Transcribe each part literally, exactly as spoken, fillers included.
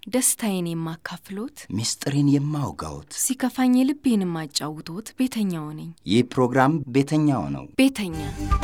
ደስታዬን የማካፍሎት ሚስጥሬን የማውጋውት ሲከፋኝ ልቤን የማጫውቶት ቤተኛው ነኝ። ይህ ፕሮግራም ቤተኛው ነው። ቤተኛ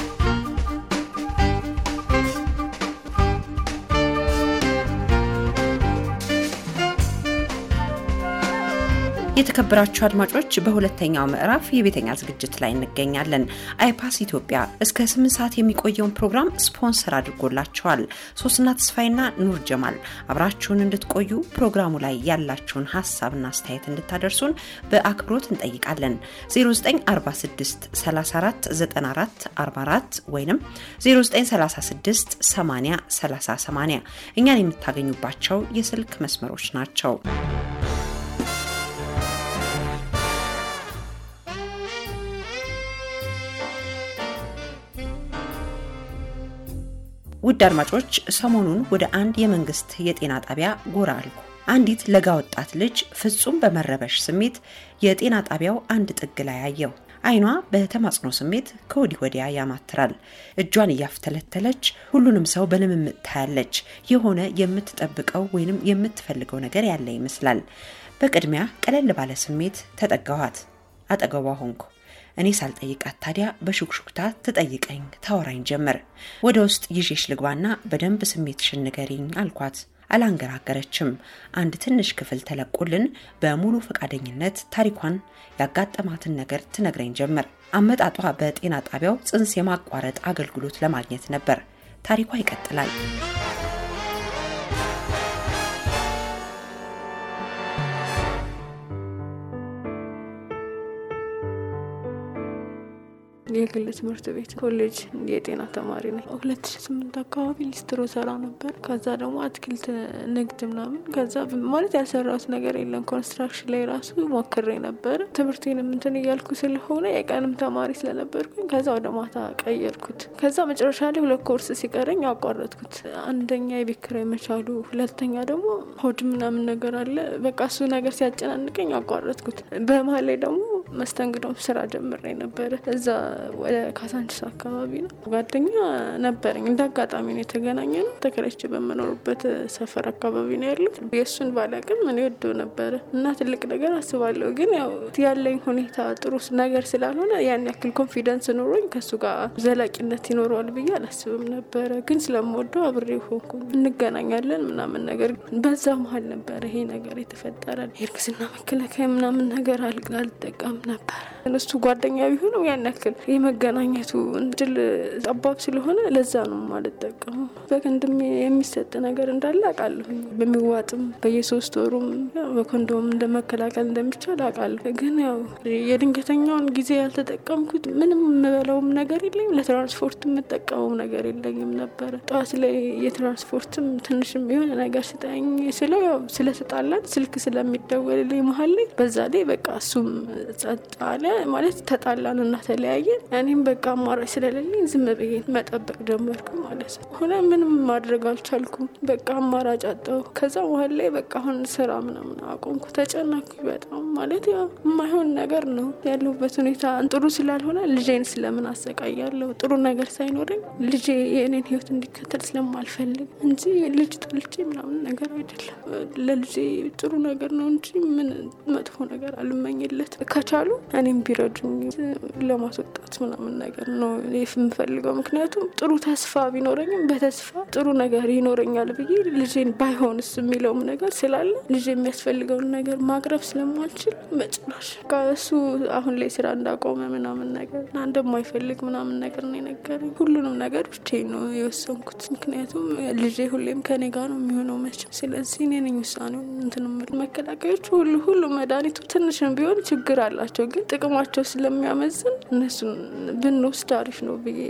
የተከበራችሁ አድማጮች በሁለተኛው ምዕራፍ የቤተኛ ዝግጅት ላይ እንገኛለን። አይፓስ ኢትዮጵያ እስከ ስምንት ሰዓት የሚቆየውን ፕሮግራም ስፖንሰር አድርጎላችኋል። ሶስና ተስፋይና ኑር ጀማል አብራችሁን እንድትቆዩ ፕሮግራሙ ላይ ያላችሁን ሐሳብና አስተያየት እንድታደርሱን በአክብሮት እንጠይቃለን። ዜሮ ዘጠኝ አርባ ስድስት ሰላሳ አራት ዘጠና አራት አርባ አራት ወይንም ዜሮ ዘጠኝ ሰላሳ ስድስት ሰማንያ ሰላሳ ሰማንያ እኛን የምታገኙባቸው የስልክ መስመሮች ናቸው። ውድ አድማጮች ሰሞኑን ወደ አንድ የመንግስት የጤና ጣቢያ ጎራ አልኩ። አንዲት ለጋ ወጣት ልጅ ፍጹም በመረበሽ ስሜት የጤና ጣቢያው አንድ ጥግ ላይ አየው። አይኗ በተማጽኖ ስሜት ከወዲ ወዲያ ያማትራል። እጇን እያፍተለተለች ሁሉንም ሰው በልምምጥ ታያለች። የሆነ የምትጠብቀው ወይንም የምትፈልገው ነገር ያለ ይመስላል። በቅድሚያ ቀለል ባለ ስሜት ተጠጋኋት። አጠገቧ ሆንኩ። እኔ ሳልጠይቃት ታዲያ በሹክሹክታ ተጠይቀኝ ታወራኝ ጀመር። ወደ ውስጥ ይዤሽ ልግባና በደንብ ስሜትሽን ንገሪኝ አልኳት። አላንገራገረችም። አንድ ትንሽ ክፍል ተለቆልን በሙሉ ፈቃደኝነት ታሪኳን ያጋጠማትን ነገር ትነግረኝ ጀመር። አመጣጧ በጤና ጣቢያው ጽንስ የማቋረጥ አገልግሎት ለማግኘት ነበር። ታሪኳ ይቀጥላል። የግል ትምህርት ቤት ኮሌጅ የጤና ተማሪ ነኝ። ሁለት ሺህ ስምንት አካባቢ ሊስትሮ ሰራ ነበር። ከዛ ደግሞ አትክልት ንግድ ምናምን ከዛ ማለት ያልሰራሁት ነገር የለም። ኮንስትራክሽን ላይ ራሱ ሞክሬ ነበር። ትምህርቴንም እንትን እያልኩ ስለሆነ የቀንም ተማሪ ስለነበርኩኝ ከዛ ወደ ማታ ቀየርኩት። ከዛ መጨረሻ ላይ ሁለት ኮርስ ሲቀረኝ አቋረጥኩት። አንደኛ የቤት ኪራይ መቻሉ፣ ሁለተኛ ደግሞ ሆድ ምናምን ነገር አለ። በቃ እሱ ነገር ሲያጨናንቀኝ አቋረጥኩት። በመሀል ላይ ደግሞ መስተንግዶም ስራ ጀምሬ ነበር። እዛ ወደ ካሳንቺስ አካባቢ ነው። ጓደኛ ነበረኝ እንዳጋጣሚ ነው የተገናኘነው። ተከራይቼ በመኖርበት ሰፈር አካባቢ ነው ያለው። የሱን ባላቅም እኔ ወዶ ነበር እና ትልቅ ነገር አስባለሁ። ግን ያው ያለኝ ሁኔታ ጥሩ ነገር ስላልሆነ ያን ያክል ኮንፊደንስ ኖሮኝ ከሱ ጋር ዘላቂነት ይኖረዋል ብዬ አላስብም ነበር። ግን ስለምወደው አብሬው ሆንኩኝ። እንገናኛለን ምናምን ነገር በዛ መሀል ነበር ይሄ ነገር የተፈጠረ። የእርግዝና መከላከያ ምናምን ነገር አልጠቀም ነበር። እሱ ጓደኛ ቢሆንም ያን ያክል የመገናኘቱ እንድል ጠባብ ስለሆነ ለዛ ነው ማለት ተጠቀሙ። በከንድም የሚሰጥ ነገር እንዳለ አቃለሁ። በሚዋጥም በየሶስት ወሩም በኮንዶም እንደመከላከል እንደሚቻል አቃለሁ። ግን ያው የድንገተኛውን ጊዜ ያልተጠቀምኩት ምንም መበላውም ነገር የለኝም። ለትራንስፖርት የምጠቀመው ነገር የለኝም ነበር። ጧት ላይ የትራንስፖርትም ትንሽም የሆነ ነገር ስጠኝ ስለው ያው ስለተጣላን ስልክ ስለሚደወልልኝ መሀል ላይ በዛ ላይ በቃ እሱም ጸጥ አለ ማለት ተጣላንና ተለያየ። እኔም በቃ አማራጭ ስለሌለኝ ዝም ብዬ መጠበቅ ጀመርኩ ማለት ነው። ሆነ ምንም ማድረግ አልቻልኩም። በቃ አማራጭ አጣሁ። ከዛ መሀል ላይ በቃ አሁን ስራ ምናምን አቆምኩ። ተጨናኩ በጣም ማለት ያው የማይሆን ነገር ነው ያለሁበት ሁኔታ ጥሩ ስላልሆነ ልጄን ስለምን አሰቃያለሁ? ጥሩ ነገር ሳይኖረኝ ልጄ የእኔን ህይወት እንዲከተል ስለማልፈልግ እንጂ ልጅ ጥልቼ ምናምን ነገር አይደለም። ለልጄ ጥሩ ነገር ነው እንጂ ምን መጥፎ ነገር አልመኝለት። ከቻሉ እኔም ቢረዱኝ ለማስወጣት ምናምን ነገር ነው የምፈልገው። ምክንያቱም ጥሩ ተስፋ ቢኖረኝም በተስፋ ጥሩ ነገር ይኖረኛል ብዬ ልጄን ባይሆንስ የሚለው ነገር ስላለ ልጄ የሚያስፈልገውን ነገር ማቅረብ ስለማልችል መጭራሽ ካሱ አሁን ላይ ስራ እንዳቆመ ምናምን ነገር እና እንደማይፈልግ ምናምን ነገር ነው የነገረኝ። ሁሉንም ነገር ብቻዬን ነው የወሰንኩት። ምክንያቱም ልጄ ሁሌም ከኔ ጋር ነው የሚሆነው መቼም። ስለዚህ እኔ ነኝ ውሳኔው እንትን መከላከያዎቹ ሁሉ ሁሉ መድኃኒቱ ትንሽም ቢሆን ችግር አላቸው። ግን ጥቅማቸው ስለሚያመዝን እነሱን ብንወስድ አሪፍ ነው ብዬ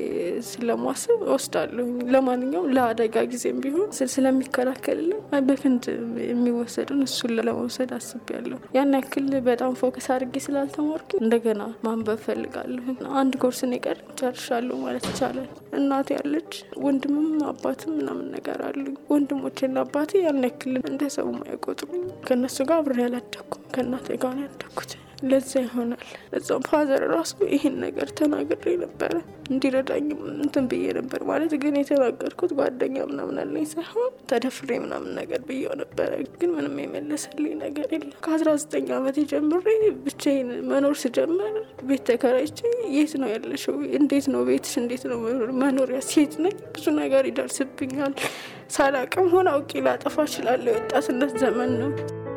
ስለማስብ ወስዳለሁ። ለማንኛውም ለአደጋ ጊዜም ቢሆን ስለሚከላከልልኝ በክንድ የሚወሰዱን እሱን ለመውሰድ አስቤያለሁ። ያን ያክል በጣም ፎከስ አድርጌ ስላልተማርኩ እንደገና ማንበብ ፈልጋለሁ። አንድ ኮርስ ነው የቀረኝ ጨርሻለሁ ማለት ይቻላል። እናቴ ያለች ወንድምም አባትም ምናምን ነገር አሉኝ። ወንድሞቼና አባቴ ያን ያክል እንደ ሰው የማይቆጥሩኝ ከነሱ ጋር አብሬ አላደኩም። ከእናቴ ጋር ያደኩት ለዛ ይሆናል እዛው ፋዘር ራሱ ይሄን ነገር ተናግሬ ነበር እንዲረዳኝ እንትን ብዬ ነበር ማለት ግን የተናገርኩት ጓደኛ ምናምን አለኝ ሳይሆን ተደፍሬ ምናምን ነገር ብዬው ነበር ግን ምንም የመለሰልኝ ነገር የለም ከ19 ዓመት ጀምሬ ብቻዬን መኖር ስጀምር ቤት ተከራይቼ የት ነው ያለሽው እንዴት ነው ቤትሽ እንዴት ነው መኖሪያ ሴት ነኝ ብዙ ነገር ይደርስብኛል ሳላቅም ሆነ አውቄ ላጠፋ እችላለሁ ወጣትነት ዘመን ነው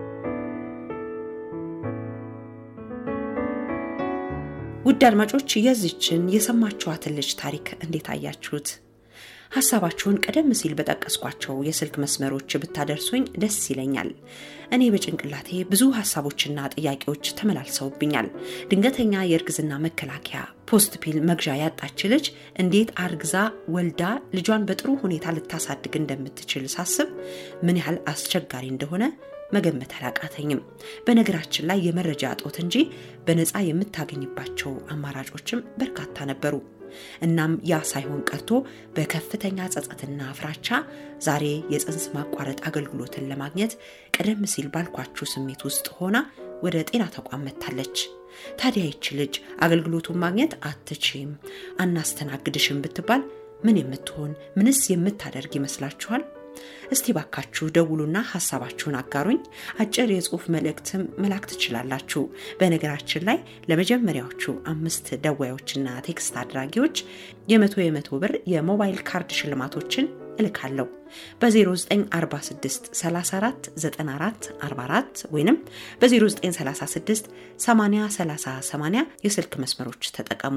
ውድ አድማጮች የዚችን የሰማችኋትን ልጅ ታሪክ እንዴት አያችሁት? ሐሳባችሁን ቀደም ሲል በተጠቀስኳቸው የስልክ መስመሮች ብታደርሱኝ ደስ ይለኛል። እኔ በጭንቅላቴ ብዙ ሐሳቦችና ጥያቄዎች ተመላልሰውብኛል። ድንገተኛ የእርግዝና መከላከያ ፖስት ፒል መግዣ ያጣች ልጅ እንዴት አርግዛ ወልዳ ልጇን በጥሩ ሁኔታ ልታሳድግ እንደምትችል ሳስብ ምን ያህል አስቸጋሪ እንደሆነ መገመት አላቃተኝም። በነገራችን ላይ የመረጃ አጥቶት እንጂ በነፃ የምታገኝባቸው አማራጮችም በርካታ ነበሩ። እናም ያ ሳይሆን ቀርቶ በከፍተኛ ጸጸትና ፍራቻ ዛሬ የጽንስ ማቋረጥ አገልግሎትን ለማግኘት ቀደም ሲል ባልኳችሁ ስሜት ውስጥ ሆና ወደ ጤና ተቋም መጣለች። ታዲያ ይህች ልጅ አገልግሎቱን ማግኘት አትችይም አናስተናግድሽም ብትባል ምን የምትሆን ምንስ የምታደርግ ይመስላችኋል? እስቲ ባካችሁ ደውሉና ሐሳባችሁን አጋሩኝ። አጭር የጽሁፍ መልእክትም መላክ ትችላላችሁ። በነገራችን ላይ ለመጀመሪያዎቹ አምስት ደዋዮችና ቴክስት አድራጊዎች የመቶ የመቶ ብር የሞባይል ካርድ ሽልማቶችን እልካለሁ። በ0946 34 94 44 ወይንም በ0936 80 30 80 የስልክ መስመሮች ተጠቀሙ።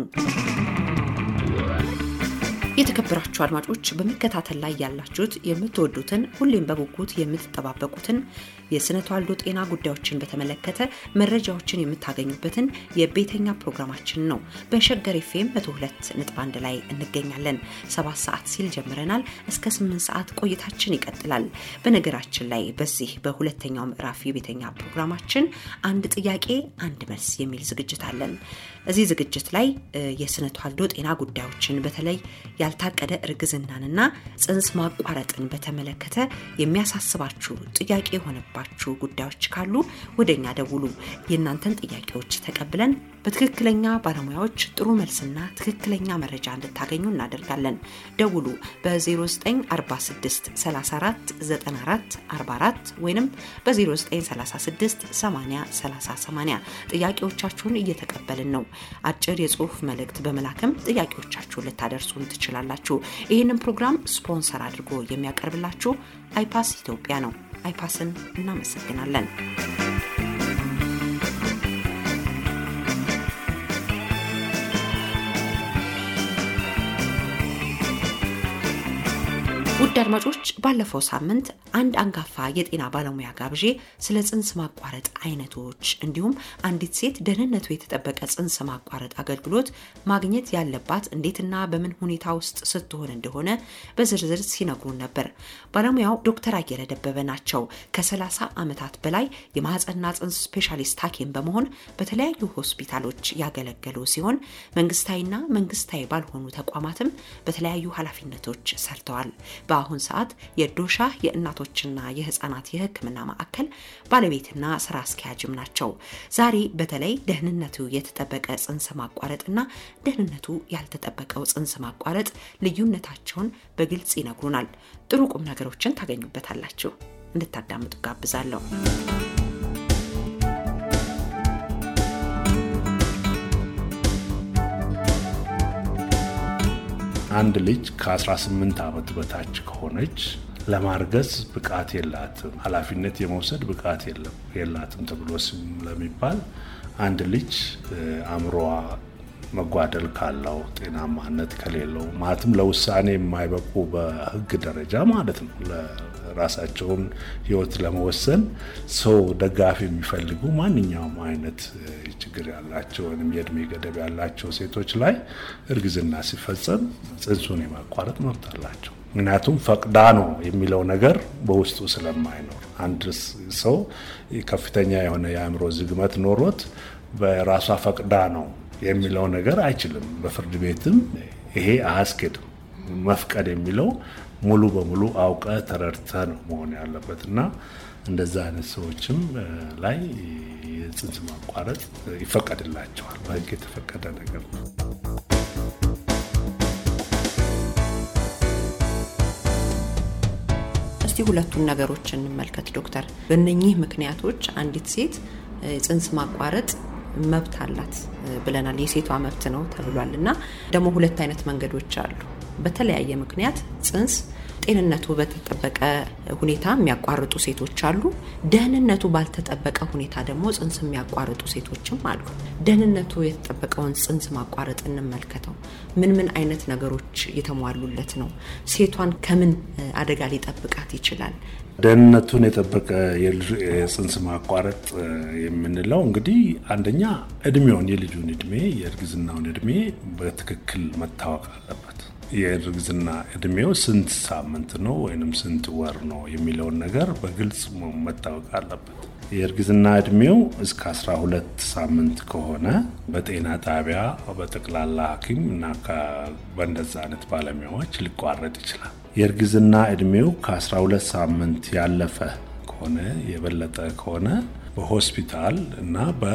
የተከበራችሁ አድማጮች በመከታተል ላይ ያላችሁት የምትወዱትን ሁሌም በጉጉት የምትጠባበቁትን የስነ ተዋልዶ ጤና ጉዳዮችን በተመለከተ መረጃዎችን የምታገኙበትን የቤተኛ ፕሮግራማችን ነው። በሸገር ኤፍኤም መቶ ሁለት ነጥብ አንድ ላይ እንገኛለን። ሰባት ሰዓት ሲል ጀምረናል። እስከ ስምንት ሰዓት ቆይታችን ይቀጥላል። በነገራችን ላይ በዚህ በሁለተኛው ምዕራፍ የቤተኛ ፕሮግራማችን አንድ ጥያቄ አንድ መልስ የሚል ዝግጅት አለን። እዚህ ዝግጅት ላይ የስነ ተዋልዶ ጤና ጉዳዮችን በተለይ ያልታቀደ እርግዝናንና ጽንስ ማቋረጥን በተመለከተ የሚያሳስባችሁ ጥያቄ የሆነባችሁ ጉዳዮች ካሉ ወደኛ ደውሉ። የእናንተን ጥያቄዎች ተቀብለን በትክክለኛ ባለሙያዎች ጥሩ መልስና ትክክለኛ መረጃ እንድታገኙ እናደርጋለን። ደውሉ በ0946 34 94 44 ወይንም በ0936 80 30 80 ጥያቄዎቻችሁን እየተቀበልን ነው። አጭር የጽሁፍ መልእክት በመላክም ጥያቄዎቻችሁን ልታደርሱን ትችላላችሁ። ይህንን ፕሮግራም ስፖንሰር አድርጎ የሚያቀርብላችሁ አይፓስ ኢትዮጵያ ነው። አይፓስን እናመሰግናለን። ውድ አድማጮች ባለፈው ሳምንት አንድ አንጋፋ የጤና ባለሙያ ጋብዤ ስለ ጽንስ ማቋረጥ አይነቶች እንዲሁም አንዲት ሴት ደህንነቱ የተጠበቀ ጽንስ ማቋረጥ አገልግሎት ማግኘት ያለባት እንዴትና በምን ሁኔታ ውስጥ ስትሆን እንደሆነ በዝርዝር ሲነግሩን ነበር። ባለሙያው ዶክተር አየለ ደበበ ናቸው። ከ30 ዓመታት በላይ የማህፀንና ጽንስ ስፔሻሊስት ሐኪም በመሆን በተለያዩ ሆስፒታሎች ያገለገሉ ሲሆን መንግስታዊና መንግስታዊ ባልሆኑ ተቋማትም በተለያዩ ኃላፊነቶች ሰርተዋል። በአሁን ሰዓት የዶሻ የእናቶችና የህፃናት የህክምና ማዕከል ባለቤትና ስራ አስኪያጅም ናቸው። ዛሬ በተለይ ደህንነቱ የተጠበቀ ጽንስ ማቋረጥና ደህንነቱ ያልተጠበቀው ጽንስ ማቋረጥ ልዩነታቸውን በግልጽ ይነግሩናል። ጥሩ ቁም ነገሮችን ታገኙበታላችሁ። እንድታዳምጡ ጋብዛለሁ። አንድ ልጅ ከ18 ዓመት በታች ከሆነች ለማርገዝ ብቃት የላትም ኃላፊነት የመውሰድ ብቃት የለም የላትም ተብሎ ስለሚባል አንድ ልጅ አምሮዋ መጓደል ካለው ጤናማነት ከሌለው ማለትም ለውሳኔ የማይበቁ በህግ ደረጃ ማለት ነው ለራሳቸውን ህይወት ለመወሰን ሰው ደጋፊ የሚፈልጉ ማንኛውም አይነት ችግር ያላቸው ወይም የእድሜ ገደብ ያላቸው ሴቶች ላይ እርግዝና ሲፈጸም ጽንሱን የማቋረጥ መብት አላቸው። ምክንያቱም ፈቅዳ ነው የሚለው ነገር በውስጡ ስለማይኖር አንድ ሰው ከፍተኛ የሆነ የአእምሮ ዝግመት ኖሮት በራሷ ፈቅዳ ነው የሚለው ነገር አይችልም። በፍርድ ቤትም ይሄ አያስኬድም። መፍቀድ የሚለው ሙሉ በሙሉ አውቀ ተረድተ ነው መሆን ያለበትና እንደዛ አይነት ሰዎችም ላይ ጽንስ ማቋረጥ ይፈቀድላቸዋል። በህግ የተፈቀደ ነገር ነው። እስቲ ሁለቱን ነገሮች እንመልከት ዶክተር። በእነኚህ ምክንያቶች አንዲት ሴት ጽንስ ማቋረጥ መብት አላት ብለናል። የሴቷ መብት ነው ተብሏልና ደግሞ ሁለት አይነት መንገዶች አሉ። በተለያየ ምክንያት ጽንስ ጤንነቱ በተጠበቀ ሁኔታ የሚያቋርጡ ሴቶች አሉ። ደህንነቱ ባልተጠበቀ ሁኔታ ደግሞ ጽንስ የሚያቋርጡ ሴቶችም አሉ። ደህንነቱ የተጠበቀውን ጽንስ ማቋረጥ እንመልከተው። ምን ምን አይነት ነገሮች የተሟሉለት ነው? ሴቷን ከምን አደጋ ሊጠብቃት ይችላል? ደህንነቱን የጠበቀ የጽንስ ማቋረጥ የምንለው እንግዲህ አንደኛ እድሜውን የልጁን እድሜ የእርግዝናውን እድሜ በትክክል መታወቅ አለበት። የእርግዝና እድሜው ስንት ሳምንት ነው ወይንም ስንት ወር ነው የሚለውን ነገር በግልጽ መታወቅ አለበት። የእርግዝና እድሜው እስከ አስራ ሁለት ሳምንት ከሆነ በጤና ጣቢያ በጠቅላላ ሐኪም እና በእንደዛ አይነት ባለሙያዎች ሊቋረጥ ይችላል። የእርግዝና እድሜው ከአስራ ሁለት ሳምንት ያለፈ ከሆነ የበለጠ ከሆነ በሆስፒታል እና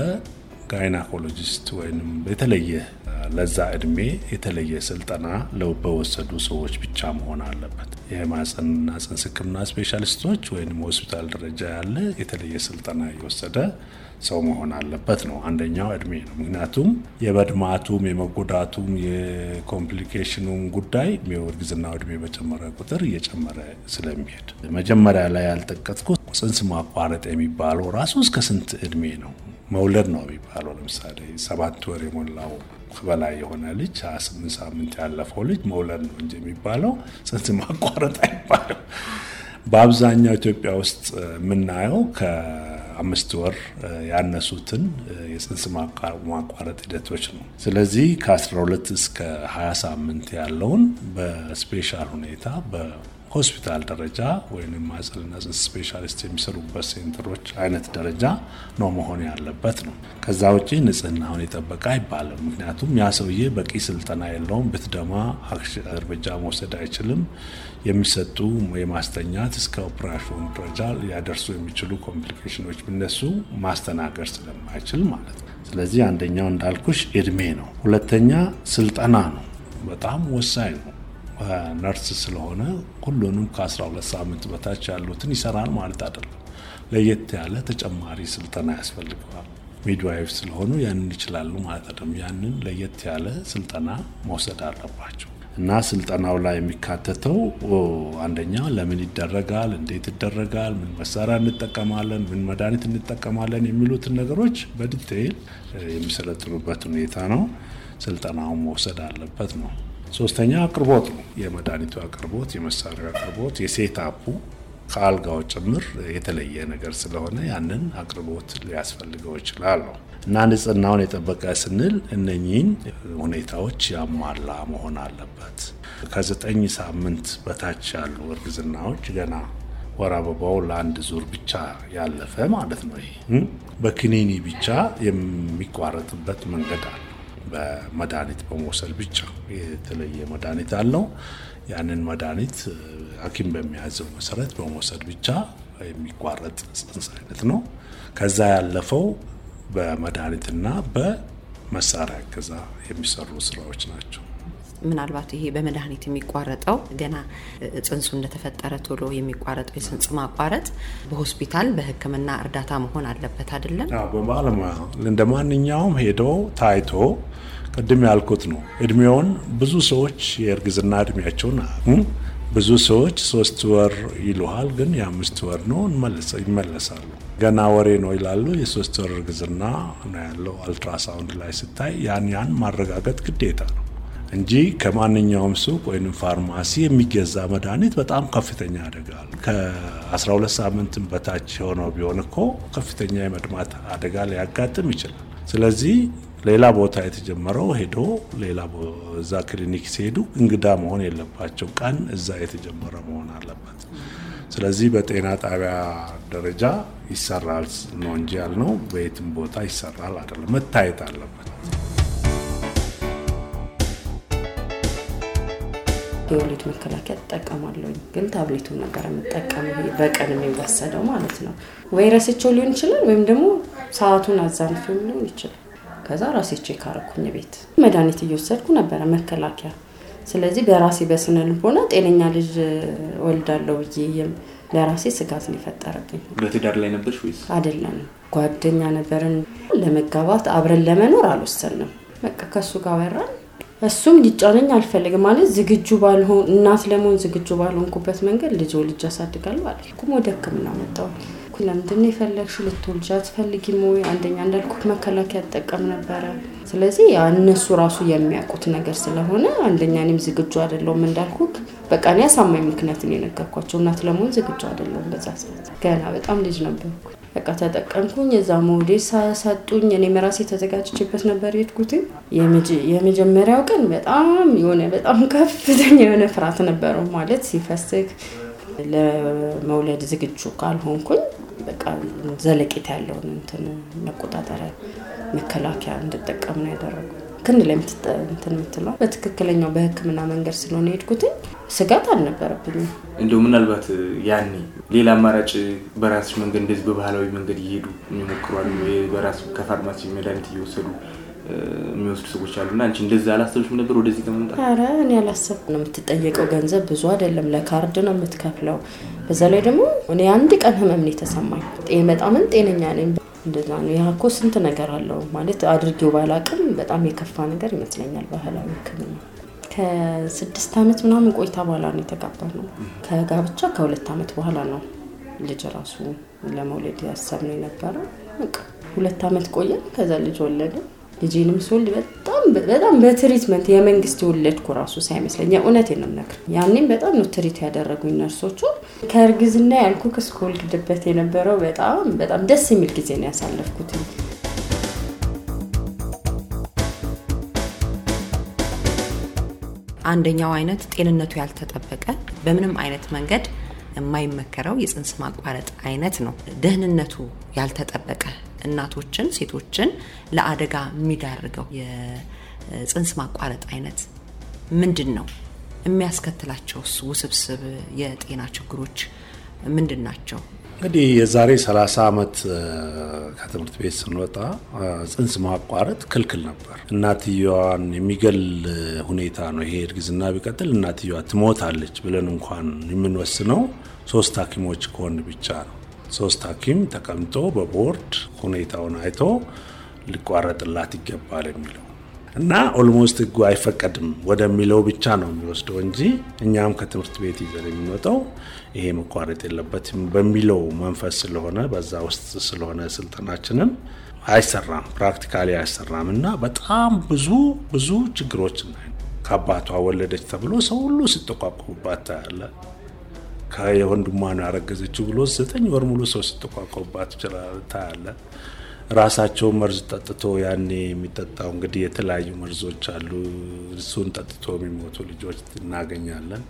በጋይናኮሎጂስት ወይንም የተለየ ለዛ እድሜ የተለየ ስልጠና ለበወሰዱ ሰዎች ብቻ መሆን አለበት። የማህፀንና ጽንስ ሕክምና ስፔሻሊስቶች ወይንም ሆስፒታል ደረጃ ያለ የተለየ ስልጠና የወሰደ ሰው መሆን አለበት ነው። አንደኛው እድሜ ነው። ምክንያቱም የበድማቱም የመጎዳቱም የኮምፕሊኬሽኑም ጉዳይ የእርግዝናው እድሜ በጨመረ ቁጥር እየጨመረ ስለሚሄድ መጀመሪያ ላይ ያልጠቀስኩት ጽንስ ማቋረጥ የሚባለው ራሱ እስከ ስንት እድሜ ነው? መውለድ ነው የሚባለው። ለምሳሌ ሰባት ወር የሞላው በላይ የሆነ ልጅ ሃያ ስምንት ሳምንት ያለፈው ልጅ መውለድ ነው እንጂ የሚባለው ጽንስ ማቋረጥ አይባልም። በአብዛኛው ኢትዮጵያ ውስጥ የምናየው ከአምስት ወር ያነሱትን የጽንስ ማቋረጥ ሂደቶች ነው። ስለዚህ ከአስራ ሁለት እስከ ሃያ ሳምንት ያለውን በስፔሻል ሁኔታ በሆስፒታል ደረጃ ወይንም ማህፀንና ጽንስ ስፔሻሊስት የሚሰሩበት ሴንተሮች አይነት ደረጃ ነው መሆን ያለበት ነው። ከዛ ውጪ ንጽህናውን የጠበቀ አይባልም። ምክንያቱም ያ ሰውዬ በቂ ስልጠና የለውም። ብትደማ እርምጃ መውሰድ አይችልም። የሚሰጡ የማስተኛት እስከ ኦፕሬሽን ደረጃ ሊያደርሱ የሚችሉ ኮምፕሊኬሽኖች ብነሱ ማስተናገድ ስለማይችል ማለት ነው። ስለዚህ አንደኛው እንዳልኩሽ እድሜ ነው። ሁለተኛ ስልጠና ነው። በጣም ወሳኝ ነው። ነርስ ስለሆነ ሁሉንም ከአስራ ሁለት ሳምንት በታች ያሉትን ይሰራል ማለት አይደለም። ለየት ያለ ተጨማሪ ስልጠና ያስፈልገዋል። ሚድዋይፍ ስለሆኑ ያንን ይችላሉ ማለት አይደለም። ያንን ለየት ያለ ስልጠና መውሰድ አለባቸው እና ስልጠናው ላይ የሚካተተው አንደኛ ለምን ይደረጋል፣ እንዴት ይደረጋል፣ ምን መሳሪያ እንጠቀማለን፣ ምን መድኃኒት እንጠቀማለን የሚሉትን ነገሮች በዲቴይል የሚሰለጥኑበት ሁኔታ ነው። ስልጠናውን መውሰድ አለበት ነው። ሶስተኛ አቅርቦት ነው። የመድኃኒቱ አቅርቦት፣ የመሳሪያው አቅርቦት፣ የሴታፑ ከአልጋው ጭምር የተለየ ነገር ስለሆነ ያንን አቅርቦት ሊያስፈልገው ይችላል ነው እና ንጽህናውን የጠበቀ ስንል እነኚህን ሁኔታዎች ያሟላ መሆን አለበት። ከዘጠኝ ሳምንት በታች ያሉ እርግዝናዎች ገና ወር አበባው ለአንድ ዙር ብቻ ያለፈ ማለት ነው። ይሄ በክኒኒ ብቻ የሚቋረጥበት መንገድ አለ። በመድኃኒት በመውሰድ ብቻ የተለየ መድኃኒት አለው። ያንን መድኃኒት ሐኪም በሚያዘው መሰረት በመውሰድ ብቻ የሚቋረጥ ጽንስ አይነት ነው። ከዛ ያለፈው በመድኃኒትና በመሳሪያ እገዛ የሚሰሩ ስራዎች ናቸው። ምናልባት ይሄ በመድኃኒት የሚቋረጠው ገና ጽንሱ እንደተፈጠረ ቶሎ የሚቋረጠው የጽንስ ማቋረጥ በሆስፒታል በሕክምና እርዳታ መሆን አለበት አይደለም? አዎ፣ በባለሙያ እንደማንኛውም ሄዶ ታይቶ ቅድም ያልኩት ነው። እድሜውን ብዙ ሰዎች የእርግዝና እድሜያቸውን ብዙ ሰዎች ሶስት ወር ይሉሃል፣ ግን የአምስት ወር ነው ይመለሳሉ። ገና ወሬ ነው ይላሉ። የሶስት ወር እርግዝና ነው ያለው። አልትራሳውንድ ላይ ስታይ ያን ያን ማረጋገጥ ግዴታ ነው እንጂ ከማንኛውም ሱቅ ወይም ፋርማሲ የሚገዛ መድኃኒት በጣም ከፍተኛ አደጋ አለ። ከአስራ ሁለት ሳምንት በታች ሆኖ ቢሆን እኮ ከፍተኛ የመድማት አደጋ ሊያጋጥም ይችላል። ስለዚህ ሌላ ቦታ የተጀመረው ሄዶ ሌላ እዛ ክሊኒክ ሲሄዱ እንግዳ መሆን የለባቸው። ቀን እዛ የተጀመረ መሆን አለበት። ስለዚህ በጤና ጣቢያ ደረጃ ይሰራል ነው እንጂ ያልነው በየትም ቦታ ይሰራል አይደለም። መታየት አለበት። የወሊድ መከላከያ ተጠቀማለሁ፣ ግን ታብሌቱ ነበር የምጠቀመው በቀን የሚወሰደው ማለት ነው። ወይ ረስቼው ሊሆን ይችላል ወይም ደግሞ ሰዓቱን አዛንፈው ነው ይችላል ከዛ ራሴ ቼክ አረኩኝ ቤት መድኃኒት እየወሰድኩ ነበር መከላከያ ስለዚህ በራሴ በስነን ሆነ ጤነኛ ልጅ ወልዳለሁ ብዬ ለራሴ ስጋት ሊፈጠርብኝ በትዳር ላይ ነበርሽ ወይስ አይደለም ጓደኛ ነበርን ለመጋባት አብረን ለመኖር አልወሰንም በቃ ከሱ ጋር ወራን እሱም ሊጫነኝ አልፈልግም ማለት ዝግጁ ባልሆን እናት ለሞን ዝግጁ ባልሆንኩበት መንገድ ልጅ ወልጅ አሳድጋለሁ አልኩ ወደክምና መጣው ለምንድን ይፈልግሽ ልትወልጃት ፈልጊም ወይ አንደኛ እንዳልኩ መከላከያ ተጠቀም ነበር ስለዚህ ያነሱ ራሱ የሚያውቁት ነገር ስለሆነ አንደኛ እኔም ዝግጁ አይደለም እንዳልኩ በቃ ነው ያሳማኝ ምክንያት ነው የነገርኳቸው እናት ለሞን ዝግጁ አይደለም በዛ ሰዓት ገና በጣም ልጅ ነበርኩ በቃ ተጠቀምኩኝ እዛ ሞዴስ ሳሳጡኝ እኔ መራሴ ተዘጋጅቼበት ነበር የትኩት የመጀመሪያው ቀን በጣም የሆነ በጣም ከፍተኛ የሆነ ፍርሃት ነበር ማለት ሲፈስክ ለመውለድ ዝግጁ ካልሆንኩኝ በቃ ዘለቄት ያለው እንትን መቆጣጠሪያ መከላከያ እንድጠቀም ነው ያደረኩት ግን ለምትተ እንትን ምትለው በትክክለኛው በህክምና መንገድ ስለሆነ የሄድኩት ስጋት አልነበረብኝም እንደው ምናልባት ያኔ ሌላ አማራጭ በራስሽ መንገድ እንደዚህ በባህላዊ መንገድ ይሄዱ የሚሞክሩ አሉ በራስ ከፋርማሲ መድኃኒት እየወሰዱ የሚወስዱ ሰዎች አሉና አንቺ እንደዛ አላሰብሽም ነበር ወደዚህ ከመምጣት አረ እኔ አላሰብኩም የምትጠየቀው ገንዘብ ብዙ አይደለም ለካርድ ነው የምትከፍለው በዛ ላይ ደግሞ እኔ አንድ ቀን ህመም ነው ተሰማኝ ጤና በጣም ጤነኛ ነኝ እንደዛ ነው ያኮ ስንት ነገር አለው ማለት አድርጌው ባላቅም በጣም የከፋ ነገር ይመስለኛል ባህላዊ ህክምና ከስድስት አመት ምናምን ቆይታ በኋላ ነው የተጋባነው ከጋብቻ ከሁለት አመት በኋላ ነው ልጅ ራሱ ለመውለድ ያሰብነው የነበረው በቃ ሁለት አመት ቆየ ከዛ ልጅ ወለደ ልጅንም ሶል በጣም በጣም በትሪትመንት የመንግስት ወለድኩ ራሱ ሳይመስለኝ እውነቴን ነው ነገር ያንንም በጣም ነው ትሪት ያደረጉኝ ነርሶቹ ከርግዝና ያልኩ ከስኮል ድበት የነበረው በጣም በጣም ደስ የሚል ጊዜ ነው ያሳለፍኩት አንደኛው አይነት ጤንነቱ ያልተጠበቀ በምንም አይነት መንገድ የማይመከረው የጽንስ ማቋረጥ አይነት ነው ደህንነቱ ያልተጠበቀ እናቶችን ሴቶችን ለአደጋ የሚዳርገው የጽንስ ማቋረጥ አይነት ምንድነው የሚያስከትላቸው ውስብስብ የጤና ችግሮች ምንድናቸው እንግዲህ የዛሬ ሰላሳ አመት ከትምህርት ቤት ስንወጣ ጽንስ ማቋረጥ ክልክል ነበር እናትየዋን የሚገል ሁኔታ ነው ይሄ እርግዝና ቢቀጥል እናትየዋ ትሞታለች ብለን እንኳን የምንወስነው ሶስት ሐኪሞች ከሆነ ብቻ ነው ሶስት ሐኪም ተቀምጦ በቦርድ ሁኔታውን አይቶ ሊቋረጥላት ይገባል የሚለው እና ኦልሞስት ህጉ አይፈቀድም ወደሚለው ብቻ ነው የሚወስደው እንጂ እኛም ከትምህርት ቤት ይዘን የምንወጣው ይሄ መቋረጥ የለበትም በሚለው መንፈስ ስለሆነ በዛ ውስጥ ስለሆነ ስልጠናችንን አይሰራም ፕራክቲካሊ አይሰራምና በጣም ብዙ ብዙ ችግሮች ከአባቷ ወለደች ተብሎ ሰው ሁሉ ሲተቋቋምባት ታያለ ከየወንድሟን ያረገዘችው ብሎ ዘጠኝ ወር ሙሉ ሰው ሲተቋቋምባት ይችላል ታያለ ራሳቸው መርዝ ጠጥቶ ያኔ የሚጠጣው እንግዲህ የተለያዩ መርዞች አሉ እሱን ጠጥቶ የሚሞቱ ልጆች እናገኛለን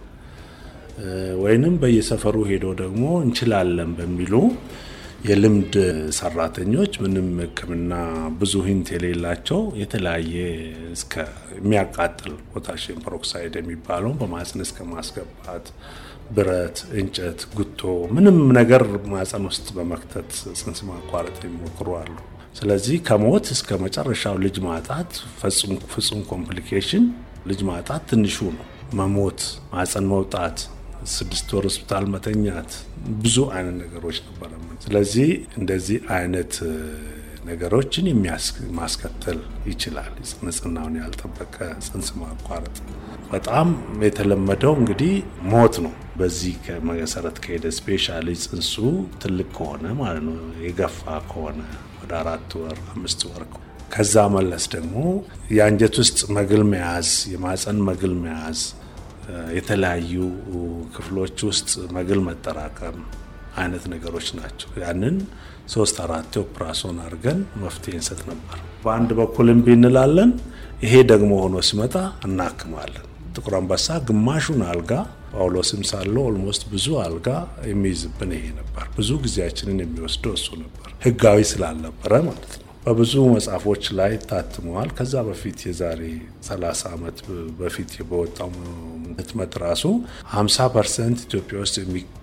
ወይንም በየሰፈሩ ሄዶ ደግሞ እንችላለን በሚሉ የልምድ ሰራተኞች ምንም ህክምና ብዙ ሂንት የሌላቸው የተለያየ እስከ የሚያቃጥል ፖታሺየም ፐሮክሳይድ የሚባለው በማጽነስ ከማስገባት ብረት እንጨት ጉቶ ምንም ነገር ማጽን ውስጥ በመክተት ጽንስ ማቋረጥ የሚሞክሩ አሉ ስለዚህ ከሞት እስከ መጨረሻው ልጅ ማጣት ፍጹም ፍጹም ኮምፕሊኬሽን ልጅ ማጣት ትንሹ ነው መሞት ማጽን መውጣት ስድስት ወር ሆስፒታል መተኛት ብዙ አይነት ነገሮች ነበሩ ስለዚህ እንደዚህ አይነት ነገሮችን የሚያስከትል ይችላል ጽንስናውን ያልተጠበቀ ጽንስ ማቋረጥ በጣም የተለመደው እንግዲህ ሞት ነው በዚህ ከመሰረት ከሄደ ስፔሻሊ ጽንሱ ትልቅ ከሆነ ማለት ነው የገፋ ከሆነ ወደ አራት ወር አምስት ወር ከዛ መለስ ደግሞ የአንጀት ውስጥ መግል መያዝ የማህፀን መግል መያዝ የተለያዩ ክፍሎች ውስጥ መግል መጠራቀም አይነት ነገሮች ናቸው ያንን ሶስት አራት ኦፕራሽን አድርገን መፍትሄ እንሰጥ ነበር በአንድ በኩልም ቢንላለን ይሄ ደግሞ ሆኖ ሲመጣ እናክማለን ጥቁር አንበሳ ግማሹን አልጋ ጳውሎስም ሳለው ኦልሞስት ብዙ አልጋ የሚይዝብን ይሄ ነበር ብዙ ጊዜያችንን የሚወስደው እሱ ነበር ህጋዊ ስላልነበረ ማለት ነው በብዙ መጽሐፎች ላይ ታትመዋል ከዛ በፊት የዛሬ ሰላሳ አመት በፊት የወጣው ህትመት ራሱ ሃምሳ ፐርሰንት ኢትዮጵያ ውስጥ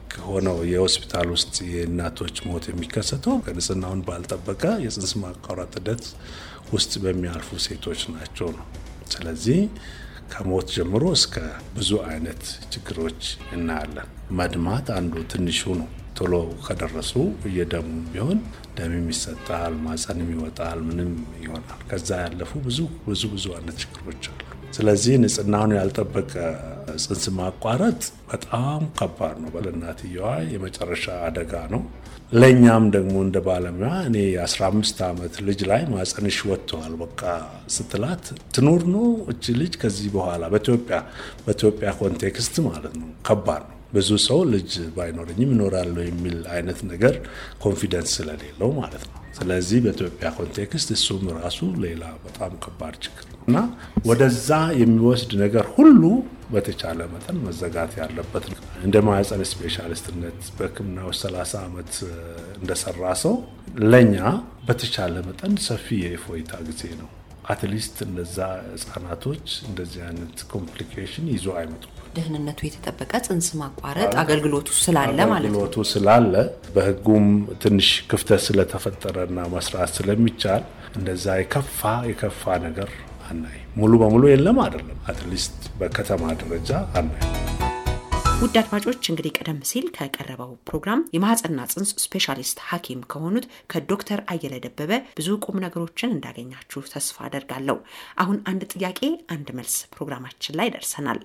ሆነው የሆስፒታል ውስጥ የእናቶች ሞት የሚከሰተው ንጽህናውን ባልጠበቀ የጽንስ ማቋረጥ ሂደት ውስጥ በሚያልፉ ሴቶች ናቸው ነው። ስለዚህ ከሞት ጀምሮ እስከ ብዙ አይነት ችግሮች እናያለን። መድማት አንዱ ትንሹ ነው። ቶሎ ከደረሱ እየደሙ ቢሆን ደም ይሰጣል፣ ማህፀንም ይወጣል፣ ምንም ይሆናል። ከዛ ያለፉ ብዙ ብዙ ብዙ አይነት ችግሮች አሉ። ስለዚህ ንጽህናውን ያልጠበቀ ጽንስ ማቋረጥ በጣም ከባድ ነው። ለእናትየዋ የመጨረሻ አደጋ ነው። ለኛም ደግሞ እንደ ባለሙያ እኔ አስራ አምስት ዓመት ልጅ ላይ ማህፀንሽ ወጥቷል በቃ ስትላት ትኑር ነው እቺ ልጅ ከዚህ በኋላ በኢትዮጵያ በኢትዮጵያ ኮንቴክስት ማለት ነው ከባድ ነው። ብዙ ሰው ልጅ ባይኖርኝም እኖራለሁ የሚል አይነት ነገር ኮንፊደንስ ስለሌለው ማለት ነው። ስለዚህ በኢትዮጵያ ኮንቴክስት እሱም ራሱ ሌላ በጣም ከባድ ችግር ነውና ወደዛ የሚወስድ ነገር ሁሉ በተቻለ መጠን መዘጋት ያለበት ነው። እንደ ማህፀን ስፔሻሊስትነት በሕክምናው ሰላሳ ዓመት እንደሰራ ሰው ለኛ በተቻለ መጠን ሰፊ የእፎይታ ጊዜ ነው። አትሊስት እነዛ ህጻናቶች እንደዚህ አይነት ኮምፕሊኬሽን ይዞ አይመጡም። ደህንነቱ የተጠበቀ ጽንስ ማቋረጥ አገልግሎቱ ስላለ ማለት ነው። አገልግሎቱ ስላለ በህጉም ትንሽ ክፍተት ስለተፈጠረና መስራት ስለሚቻል እንደዛ የከፋ የከፋ ነገር አናይ። ሙሉ በሙሉ የለም አይደለም፣ አትሊስት በከተማ ደረጃ አናይ። ውድ አድማጮች እንግዲህ ቀደም ሲል ከቀረበው ፕሮግራም የማህፀንና ጽንስ ስፔሻሊስት ሐኪም ከሆኑት ከዶክተር አየለ ደበበ ብዙ ቁም ነገሮችን እንዳገኛችሁ ተስፋ አደርጋለሁ። አሁን አንድ ጥያቄ አንድ መልስ ፕሮግራማችን ላይ ደርሰናል።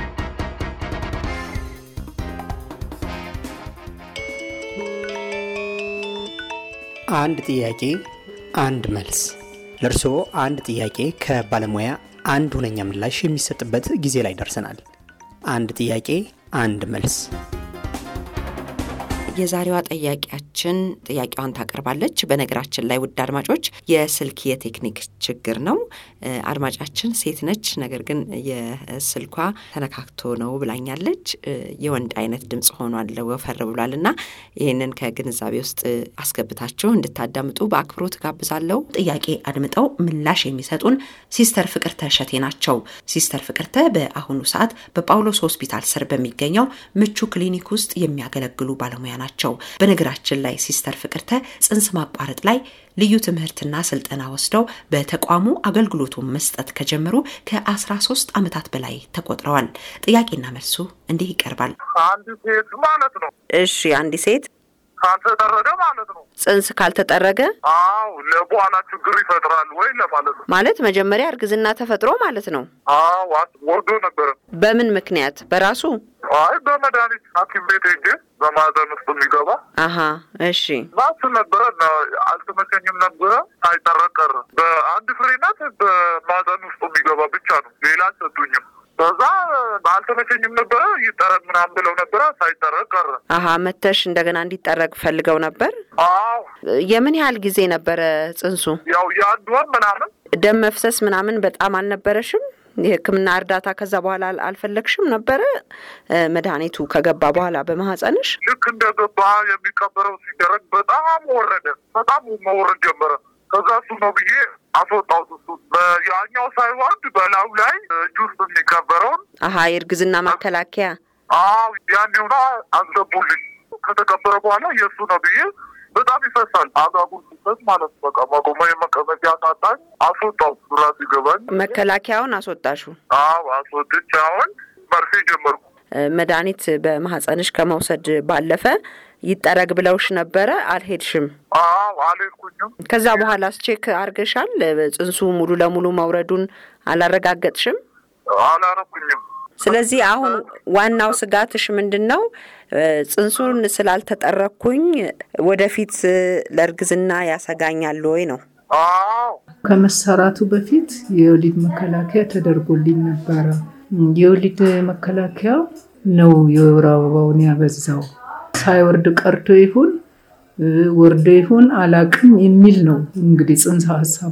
አንድ ጥያቄ አንድ መልስ። ለእርስዎ አንድ ጥያቄ ከባለሙያ አንድ ሁነኛ ምላሽ የሚሰጥበት ጊዜ ላይ ደርሰናል። አንድ ጥያቄ አንድ መልስ። የዛሬዋ ጥያቄያችን ጥያቄዋን ታቀርባለች። በነገራችን ላይ ውድ አድማጮች የስልክ የቴክኒክ ችግር ነው። አድማጫችን ሴት ነች፣ ነገር ግን የስልኳ ተነካክቶ ነው ብላኛለች። የወንድ አይነት ድምጽ ሆኗል ወፈር ብሏልና ይሄንን ከግንዛቤ ውስጥ አስገብታችሁ እንድታዳምጡ በአክብሮት ጋብዛለሁ። ጥያቄ አድምጠው ምላሽ የሚሰጡን ሲስተር ፍቅርተ ሸቴ ናቸው። ሲስተር ፍቅርተ በአሁኑ ሰዓት በጳውሎስ ሆስፒታል ስር በሚገኘው ምቹ ክሊኒክ ውስጥ የሚያገለግሉ ባለሙያ ናቸው። በነገራችን ላይ ሲስተር ፍቅርተ ጽንስ ማቋረጥ ላይ ልዩ ትምህርትና ስልጠና ወስደው በተቋሙ አገልግሎቱን መስጠት ከጀመሩ ከ13 ዓመታት በላይ ተቆጥረዋል። ጥያቄና መልሱ እንዲህ ይቀርባል። አንድ ሴት ማለት ነው። እሺ፣ አንድ ሴት ካልተጠረገ ማለት ነው። ጽንስ ካልተጠረገ አው ለበኋላ ችግር ይፈጥራል ወይ ለማለት ነው። ማለት መጀመሪያ እርግዝና ተፈጥሮ ማለት ነው። አው ወርዶ ነበር። በምን ምክንያት? በራሱ አይ በመድኃኒት ሐኪም ቤት ሄጄ በማህፀን ውስጥ የሚገባ አሃ እሺ ማስ ነበር እና አልተመቸኝም ነበር። ሳይጠረቀር በአንድ ፍሬናት በማህፀን ውስጥ የሚገባ ብቻ ነው። ሌላ ሰጡኝም። በዛ አልተመቸኝም ነበር። ይጠረቅ ምናምን ብለው ነበር። ሳይጠረቀር አሃ መተሽ እንደገና እንዲጠረቅ ፈልገው ነበር። አው የምን ያህል ጊዜ ነበር ጽንሱ? ያው የአንድ ወር ምናምን። ደም መፍሰስ ምናምን በጣም አልነበረሽም? የሕክምና እርዳታ ከዛ በኋላ አልፈለግሽም ነበር? መድኃኒቱ ከገባ በኋላ በማህፀንሽ ልክ እንደገባ የሚቀበረው ሲደረግ በጣም ወረደ። በጣም መወረድ ጀመረ። ከዛ እሱ ነው ብዬ አስወጣሁት። እሱ በያኛው ሳይወርድ በላዩ ላይ እጁ ውስጥ የሚቀበረውን አሃ የእርግዝና መከላከያ አዎ ያኔውና አስገቡልኝ። ከተቀበረ በኋላ የእሱ ነው ብዬ በጣም ይፈሳል። አጋጉል ሲፈስ ማለት በቃ ማቆማ የመቀመጥ ያጣጣኝ አስወጣሁት። ራስ ይገባኝ መከላከያውን አስወጣሹ? አዎ አስወጥቼ አሁን መርፌ ጀመርኩ። መድኃኒት በማህፀንሽ ከመውሰድ ባለፈ ይጠረግ ብለውሽ ነበረ? አልሄድሽም? አዎ አልሄድኩኝም። ከዛ በኋላስ ቼክ አርገሻል? ጽንሱ ሙሉ ለሙሉ መውረዱን አላረጋገጥሽም? አላረኩኝም። ስለዚህ አሁን ዋናው ስጋትሽ ምንድነው? ጽንሱን ስላልተጠረኩኝ ወደፊት ለእርግዝና ያሰጋኛል ወይ ነው? አዎ ከመሰራቱ በፊት የወሊድ መከላከያ ተደርጎልኝ ነበር። የወሊድ መከላከያ ነው የወር አበባውን ያበዛው። ሳይወርድ ቀርቶ ይሁን ወርዶ ይሁን አላቅም የሚል ነው እንግዲህ ጽንሰ ሐሳቡ።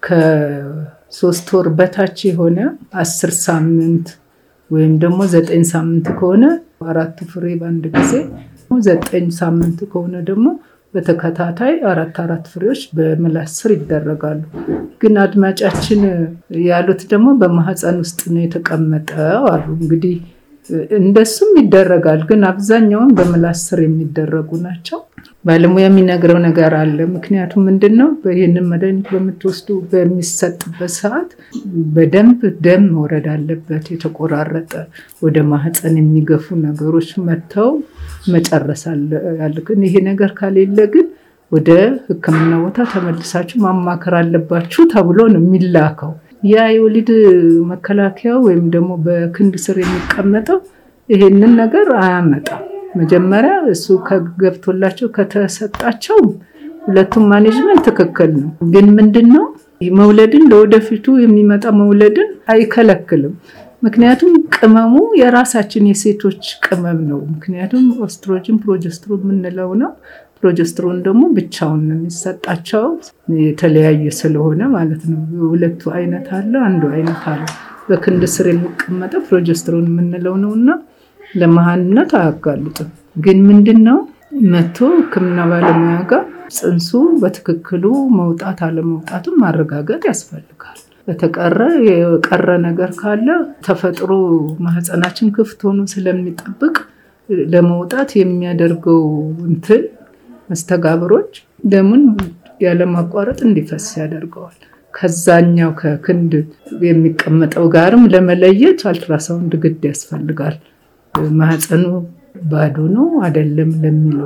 ከሶስት ወር በታች የሆነ አስር ሳምንት ወይም ደግሞ ዘጠኝ ሳምንት ከሆነ አራት ፍሬ በአንድ ጊዜ፣ ዘጠኝ ሳምንት ከሆነ ደግሞ በተከታታይ አራት አራት ፍሬዎች በምላስ ስር ይደረጋሉ። ግን አድማጫችን ያሉት ደግሞ በማህፀን ውስጥ ነው የተቀመጠው አሉ። እንግዲህ እንደሱም ይደረጋል ግን አብዛኛውን በምላስ ስር የሚደረጉ ናቸው ባለሙያ የሚነግረው ነገር አለ ምክንያቱም ምንድነው በይሄንን መድኃኒት በመትወስዱ በሚሰጥበት ሰዓት በደንብ ደም ወረድ አለበት የተቆራረጠ ወደ ማህፀን የሚገፉ ነገሮች መተው መጨረስ አለ ግን ይሄ ነገር ካሌለ ግን ወደ ህክምና ቦታ ተመልሳችሁ ማማከር አለባችሁ ተብሎ ነው የሚላከው ያ የወሊድ መከላከያ ወይም ደግሞ በክንድ ስር የሚቀመጠው ይሄንን ነገር አያመጣም መጀመሪያ እሱ ከገብቶላቸው ከተሰጣቸው ሁለቱም ማኔጅመንት ትክክል ነው ግን ምንድነው መውለድን ለወደፊቱ የሚመጣ መውለድን አይከለክልም ምክንያቱም ቅመሙ የራሳችን የሴቶች ቅመም ነው ምክንያቱም ኦስትሮጅን ፕሮጀስትሮን ምንለው ነው ፕሮጀስትሮን ደግሞ ብቻውን ነው የሚሰጣቸው የተለያየ ስለሆነ ማለት ነው ሁለቱ አይነት አለ አንዱ አይነት አለ በክንድ ስር የሚቀመጠው ፕሮጀስትሮን ምንለው ነውና ለማህንነት አያጋልጥም ግን ምንድነው መቶ ህክምና ባለሙያ ጋር ጽንሱ በትክክሉ መውጣት አለ መውጣቱን ማረጋገጥ ያስፈልጋል በተቀረ የቀረ ነገር ካለ ተፈጥሮ ማህፀናችን ክፍት ሆኖ ስለሚጠብቅ ለመውጣት የሚያደርገው እንትን መስተጋብሮች ደሙን ያለ ማቋረጥ እንዲፈስ ያደርጋል ከዛኛው ከክንድ የሚቀመጠው ጋርም ለመለየት አልትራሳውንድ ግድ ያስፈልጋል ማህፀኑ ባዶ ነው አይደለም ለሚለው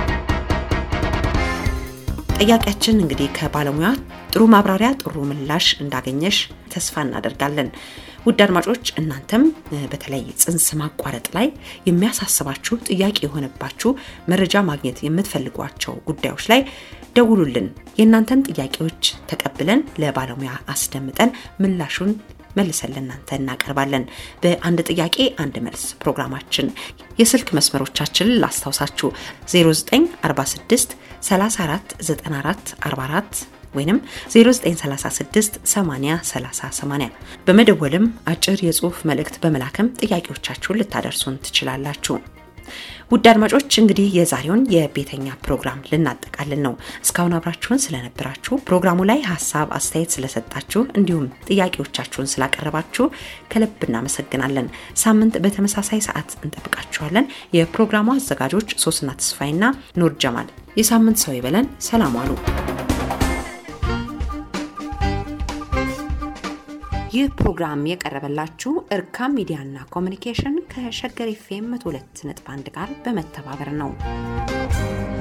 ጥያቄያችን እንግዲህ ከባለሙያ ጥሩ ማብራሪያ ጥሩ ምላሽ እንዳገኘሽ ተስፋ እናደርጋለን ውድ አድማጮች እናንተም በተለይ ጽንስ ማቋረጥ ላይ የሚያሳስባችሁ ጥያቄ የሆነባችሁ መረጃ ማግኘት የምትፈልጓቸው ጉዳዮች ላይ ደውሉልን የእናንተን ጥያቄዎች ተቀብለን ለባለሙያ አስደምጠን ምላሹን መልሰን ለእናንተ እናቀርባለን በአንድ ጥያቄ አንድ መልስ ፕሮግራማችን የስልክ መስመሮቻችንን ላስታውሳችሁ ዜሮ ዘጠኝ አርባ ስድስት ሰላሳ አራት ዘጠና አራት አርባ አራት ወይንም ዜሮ ዘጠኝ ሰላሳ ስድስት ሰማንያ ሰላሳ ሰማንያ በመደወልም አጭር የጽሁፍ መልእክት በመላክም ጥያቄዎቻችሁን ልታደርሱን ትችላላችሁ ውድ አድማጮች እንግዲህ የዛሬውን የቤተኛ ፕሮግራም ልናጠቃልል ነው እስካሁን አብራችሁን ስለነበራችሁ ፕሮግራሙ ላይ ሐሳብ አስተያየት ስለሰጣችሁ እንዲሁም ጥያቄዎቻችሁን ስላቀረባችሁ ከልብ እናመሰግናለን ሳምንት በተመሳሳይ ሰዓት እንጠብቃችኋለን የፕሮግራሙ አዘጋጆች ሶስና ተስፋይና ኑር ጀማል የሳምንት ሰው ይበለን ሰላም ዋሉ ይህ ፕሮግራም የቀረበላችሁ እርካም ሚዲያና ኮሙኒኬሽን ከሸገር ኤፍ ኤም ሁለት ነጥብ አንድ ጋር በመተባበር ነው